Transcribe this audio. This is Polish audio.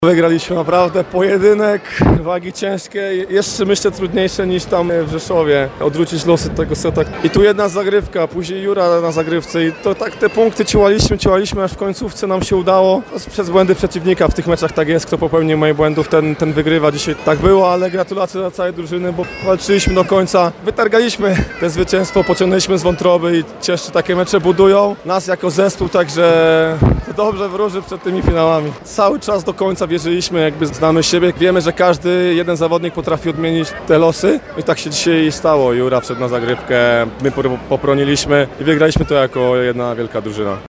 Wygraliśmy naprawdę pojedynek, wagi ciężkie, jeszcze myślę trudniejsze niż tam w Rzeszowie. Odwrócić losy tego seta. I tu jedna zagrywka, później Jura na zagrywce i to tak te punkty ciłaliśmy, aż w końcówce nam się udało. Przez błędy przeciwnika w tych meczach tak jest, kto popełni moich błędów, ten wygrywa. Dzisiaj tak było, ale gratulacje dla całej drużyny, bo walczyliśmy do końca. Wytargaliśmy te zwycięstwo, pociągnęliśmy z wątroby i cięższe takie mecze budują nas jako zespół, także to dobrze wróży przed tymi finałami. Cały czas do końca wierzyliśmy, jakby znamy siebie, wiemy, że każdy jeden zawodnik potrafi odmienić te losy i tak się dzisiaj stało. Jura wszedł na zagrywkę, my poproniliśmy i wygraliśmy to jako jedna wielka drużyna.